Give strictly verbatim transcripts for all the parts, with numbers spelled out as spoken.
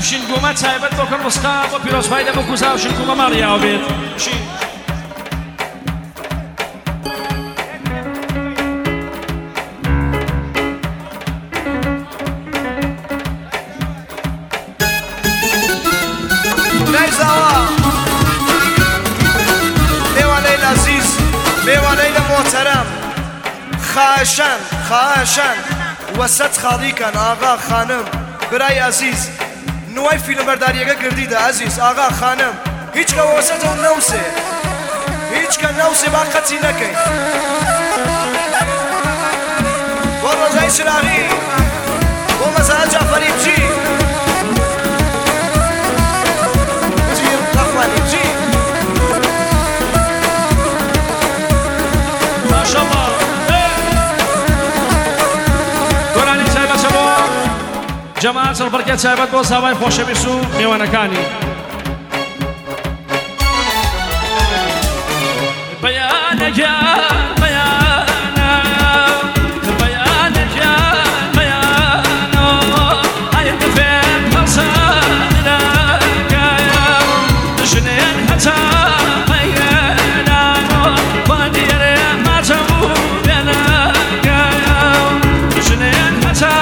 ئەفشین گومە تایبەت بۆ کەڵوسقا بۆ پیرۆزبای لە بۆ کوزا ئەفشین گومە ماڵیاوە بێت چی؟ میوانەی لە محتەرەم خاشن خاشن وەسەد خاڵیکەن ئاغا خانم برای عزیز نوای فیلمبەرداریەکە گردیدە عزیز ئاغا خانم هیچ کە وەسەدەوە نەوسێ هیچ کە نەوسێ با قەتی نەکەین بۆ ڕۆژای چراغی بۆ مەزارە جعفەری بچی بچی نەخوانی بچی جەماعەت سەربەرکە تایبەت بۆ ساوای خۆشەویست و میوانەکانی بەیانەکە بەیانە بەیانەکە بەیانە ئایا دەفێت هەڵسەدەکەیە ژنێن هەتا بەیانە با دیێرێ ماتەبوو بێنەکەیە ژنێن هەتا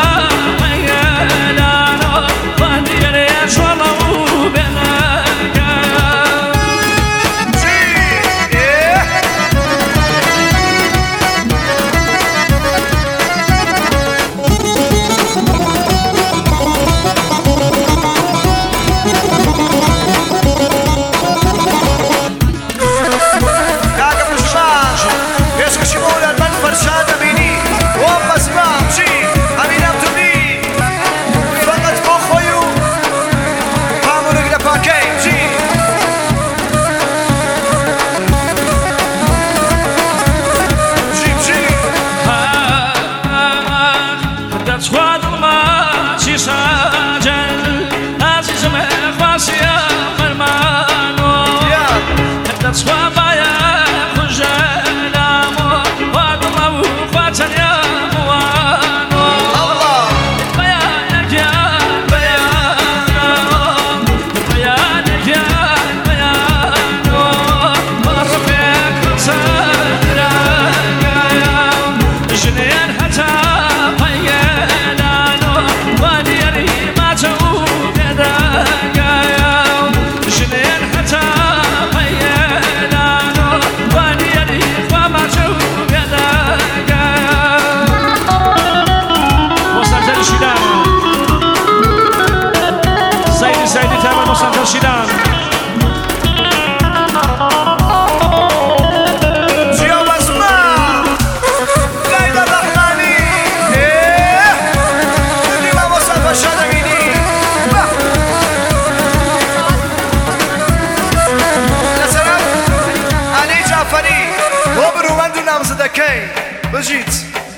بجیت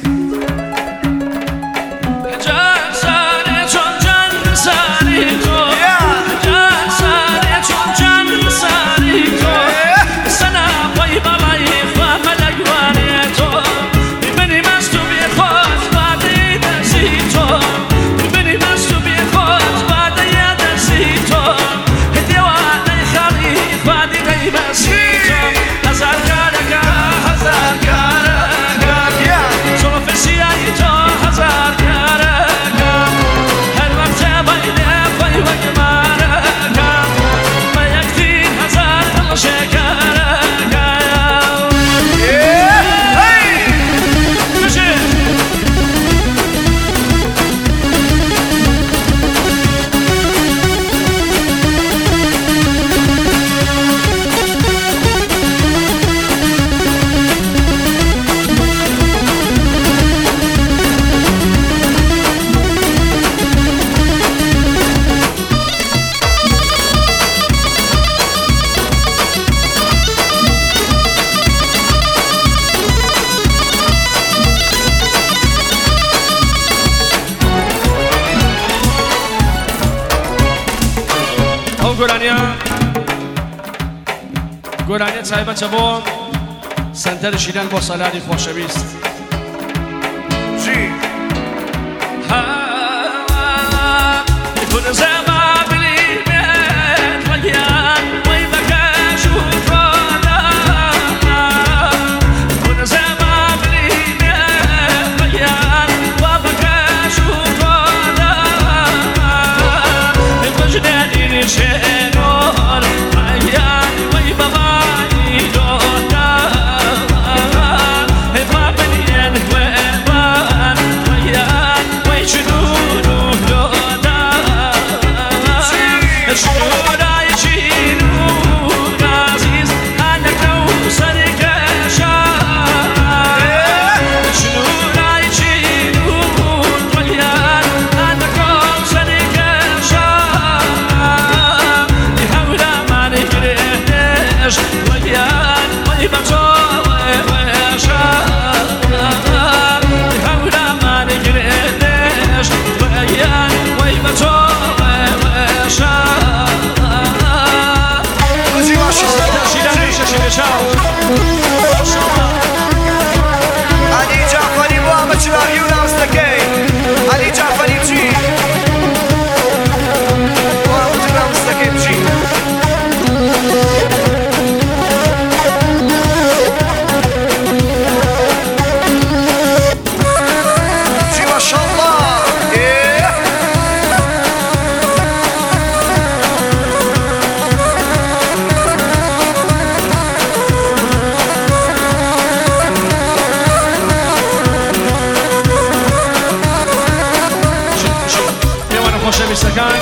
گۆرانیە گۆرانیە تایبەتە بۆ سەنتەر شیران بۆ سەلاری خۆشەویست چی؟ ها خۆشەویستەکان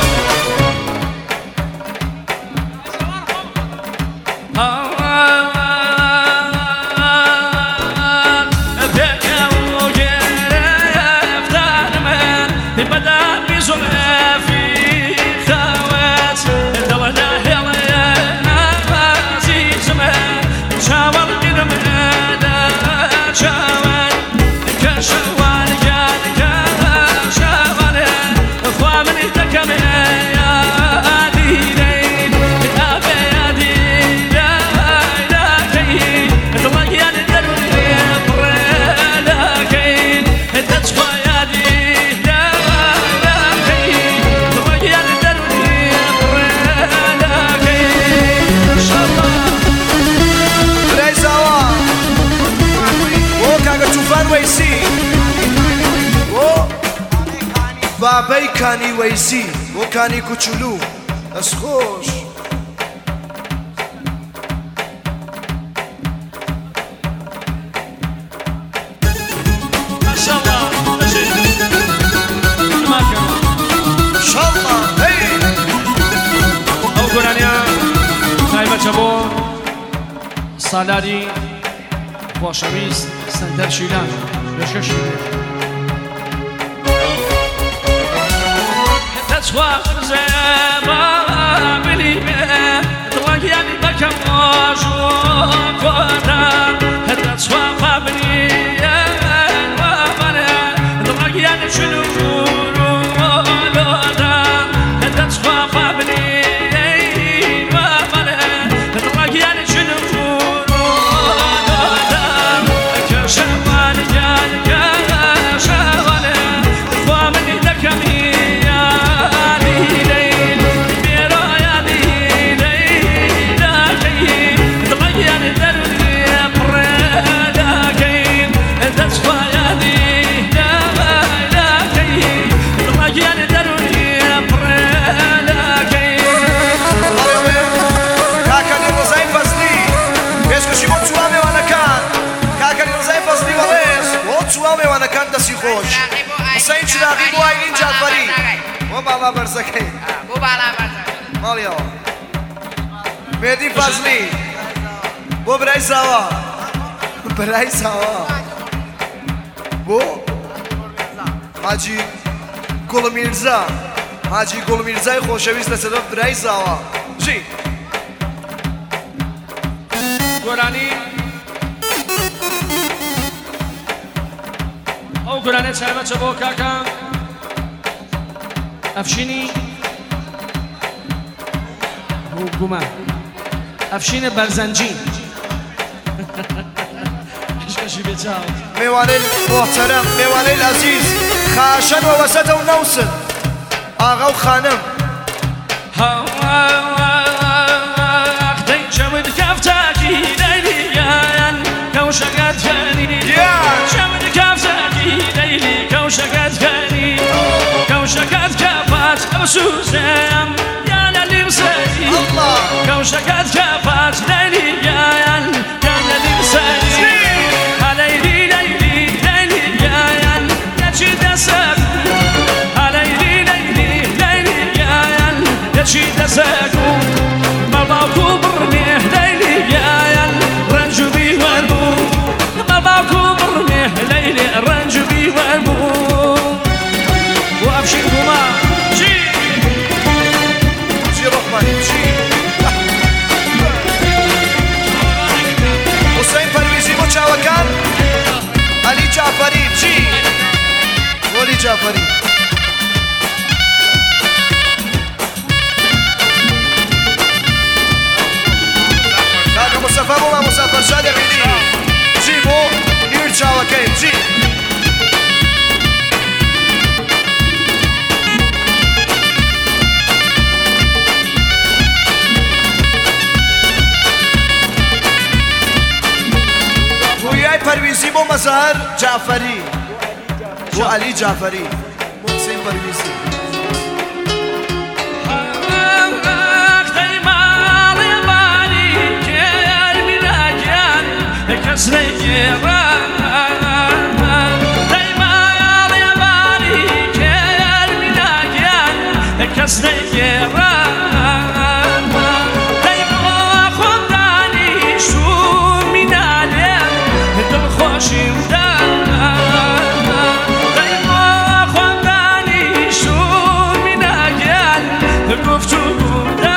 بابەی کانی وەیزی بۆ کانی کوچولو دەست خۆش ئەو گۆرانیە تایبەتە بۆ سالاری خۆشەویست سەنتەر شیلان لەشەشی تسوى زمان بليمة تواجهني بكم وشوف ودا تسوى قبلي وبنا تواجهني شنو ودا تسوى قبلي وبنا تواجهني شنو ودا كشوان جال كشوان فامني دكمي خۆش حسین چراغی بۆ ئاینین جعفەری بۆ باڵا بەرزەکەی بۆ باڵا بەرزەکەی ماڵیەوە مێدی فەزلی بۆ برای زاوا برای زاوا بۆ حاجی گوڵمیرزا حاجی گوڵمیرزای خۆشەویست لەسەر برای زاوا ژی گۆرانی ئەو گۆرانێ چایبەتە بۆ کاکە ئەفشینی گومان ئەفشینە بەرزەنجین شکەشی بێچاو میوانەی محتەرەم میوانەی عەزیز خاشەن و وەسەتە و نەوسن ئاغا و خانم دەی چەمت کەفتاکی دەیلیان کەوشەکەت کەنی چەمت کەفتاکی دەیلی کەوشەکەت کەنی کەوشەکەت کەپات ئەو سوزەم یانە لیمسەری کەوشەکەت کەپات دەیلیان یانە لیمسەری هەلەیلی لەیلی لەیلی یان یەچی دەسەک هەلەیلی لەیلی لەیلی یان یەچی دەسەک مەڵاوکو بڕنێ لەیلی یان ڕەنج و بیوەربوو مەڵاوکو بڕنێ لەیلی ڕەنج و بیوەربوو و ئەفشین گوما چی چی ڕۆحمانی چی حوسێن پەرویزی بۆ چاوەکان عەلی جعفەری چی وەلی جعفەری کاکە مستەفا بۆ مامۆستا فەرشاد عیدی چی بۆ هیر چاوەکەی چی پەرویزی بۆ مەزار جعفەری بۆ عەلی جعفەری بۆ حوسێن پەرویزی کەس نەیگێڕا دەی بۆ خۆم دانیشت و مینالێم دڵخۆشیم دا دەی بۆ خۆم دانیشت و میناگەل گفتوگوم دا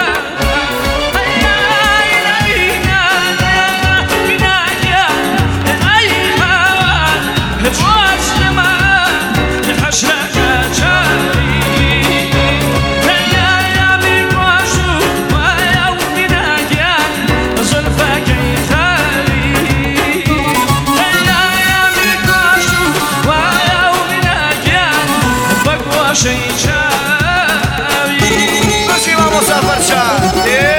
بشی ما مسافر شد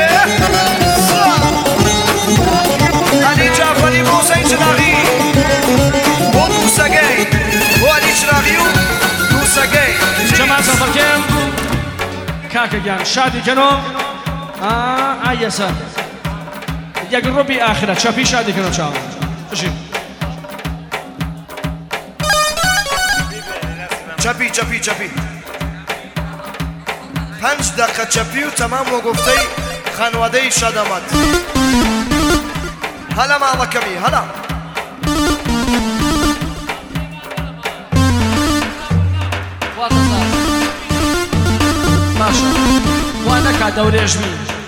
علی جعفری و حسین چراغی و موسگی و علی چراغی و موسگی جماعة سفر كم كاكا جان شادي كانوا آه آه يسا يقرب بآخرة شافي شادي كانوا شاو شو چپی چپی چپی پنج دقیقه چپی و تمام و گفته خانواده شاد آمد هلا ماما کمی هلا ماشا وانا كا دوري اجمي